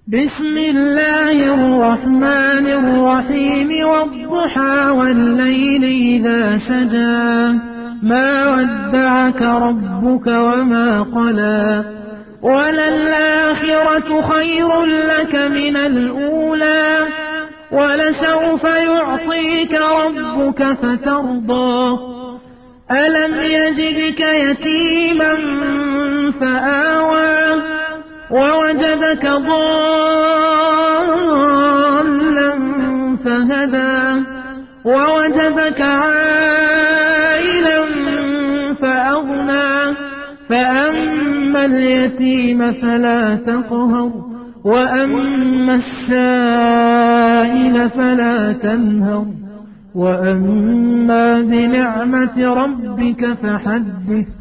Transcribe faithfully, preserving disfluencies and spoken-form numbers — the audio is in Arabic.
بسم الله الرحمن الرحيم والضحى والليل إذا سجى ما ودعك ربك وما قلى وللآخرة خير لك من الأولى ولسوف يعطيك ربك فترضى ألم يجدك يتيما فآوى ووجدك ضالا فهدى ووجدك عائلا فأغنى فأما اليتيم فلا تقهر وأما السائل فلا تنهر وأما بنعمة ربك فحدث